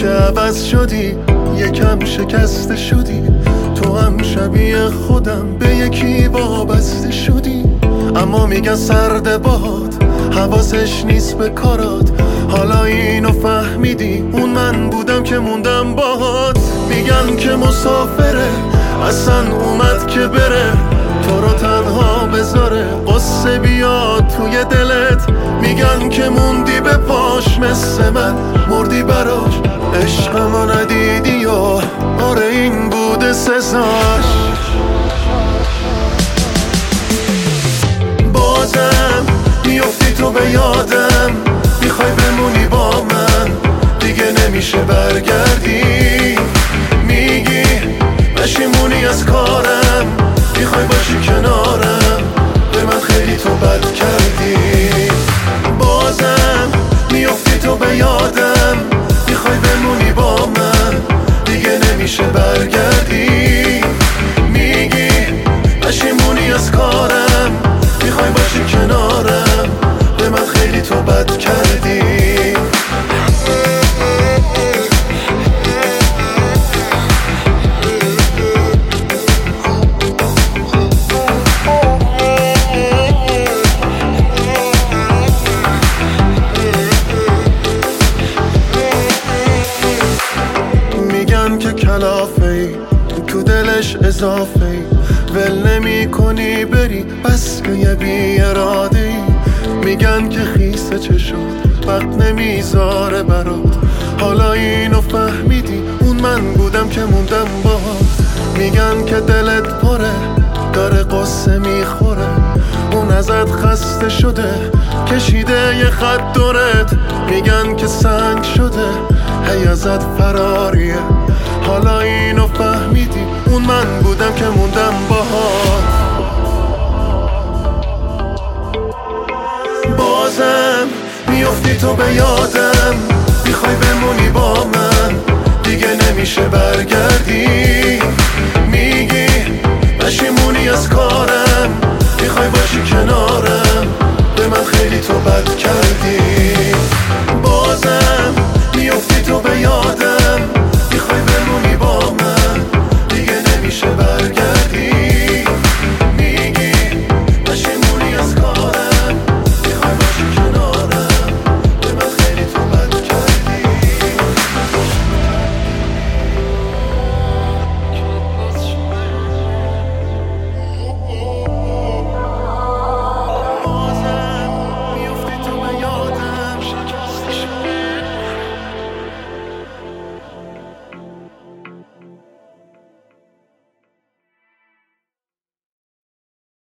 که عوض شدی، یکم شکسته شدی. تو هم شبیه خودم به یکی وابسته شدی. اما میگن سرد باد حواسش نیست به کارات. حالا اینو فهمیدی، اون من بودم که موندم باهات. میگن که مسافره، اصلا اومد که بره، تو رو تنها بذاره، قصه بیاد توی دلت. میگن که موندی به پاش مثل من، مردی براش، عشقمو ندیدی و آره این بوده سزاش. بازم میافتی تو به یادم، میخوای بمونی با من، دیگه نمیشه برگردی. میگی پشیمونی از کارم، میخوای باشی کنارم، به من خیلی تو بد کردی. بازم میافتی تو به یادم، میخوای بمونی با من، دیگه نمیشه برگردی. میگی پشیمونی از کارم، میخوای باشی کنارم، به من خیلی تو بد کردی. میگن که کلافه‌ای، تو دلش اضافه‌ای، ول نمی کنی بری، بس که یه بی اراده‌ای. میگن که خیسه چشات وقت نمیذاره برات. حالا اینو فهمیدی، اون من بودم که موندم باهات. میگن که دلت پره، داره قصه میخوره، اون ازت خسته شده، کشیده یه خط دورت. میگن که سنگ شده، هی ازت فراریه. حالا اینو فهمیدی، اون من بودم که موندم باهات. بازم میافتی تو به یادم، میخوای بمونی با من، دیگه نمیشه برگردی. میگی پشیمونی از کارم، میخوای باشی کنارم، به من خیلی تو بد کردی.